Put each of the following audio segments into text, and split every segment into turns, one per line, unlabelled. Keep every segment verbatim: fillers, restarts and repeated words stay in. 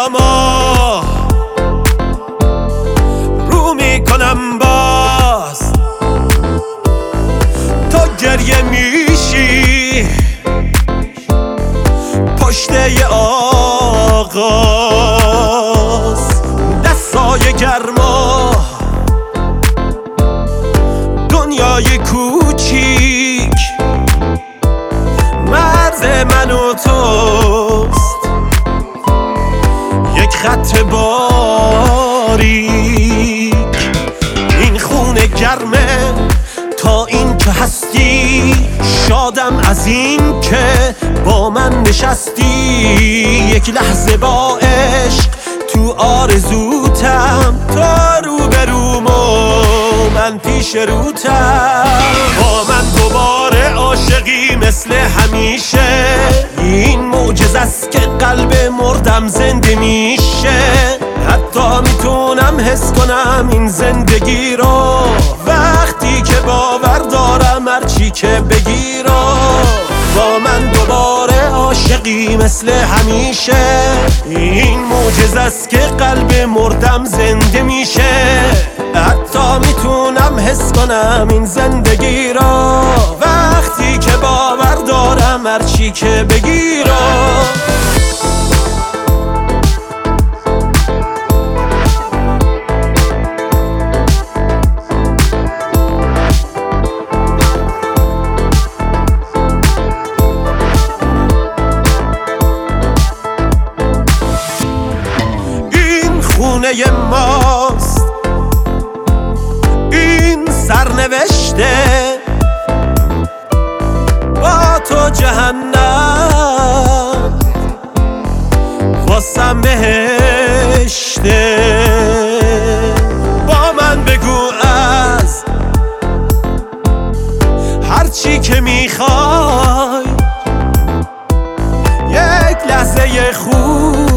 اما رو میکنم باز تو گریه میشی پشت یه آغاز دستای گرما دنیای کوچیک مرز من و توست یک خط باریک این خونه گرمه تا این که هستی شادم از این که با من نشستی یک لحظه با عشق تو آرزوتم تا روبروم و من پیش روتم با من دوباره عاشقی مثل همیشه این معجزه است که قلب مردم زنده میشه حتی میتونم حس کنم این زندگی رو وقتی که باور دارم هرچی که بگی رو با من دوباره عاشقی مثل همیشه این معجزه است که قلب مردم زنده میشه حتی میتونم حس کنم این زندگی رو وقتی که باور دارم هرچی که بگی رو خونه ماست این سرنوشته با تو جهنم واسم بهشته با من بگو از هرچی که میخوای یک لحظه خوب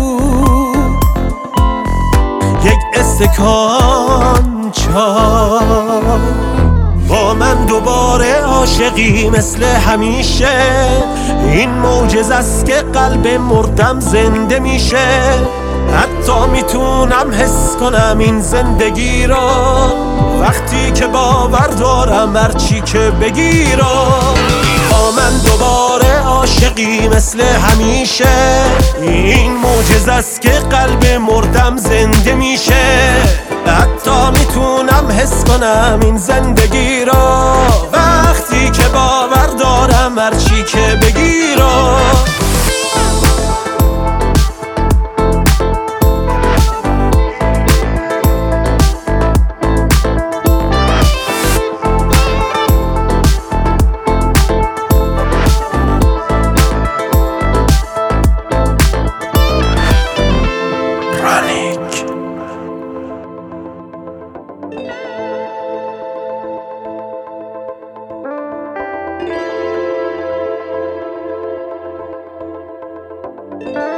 یک استکان چای با من دوباره عاشقی مثل همیشه این معجزه است که قلب مردم زنده میشه حتی میتونم حس کنم این زندگی رو وقتی که باور دارم هرچی که بگی رو با من دوباره عاشقی مثل همیشه این معجزه است که قلب مردم زنده میشه حتی میتونم حس کنم این زندگی رو وقتی که باور دارم هرچی که بگی رو
you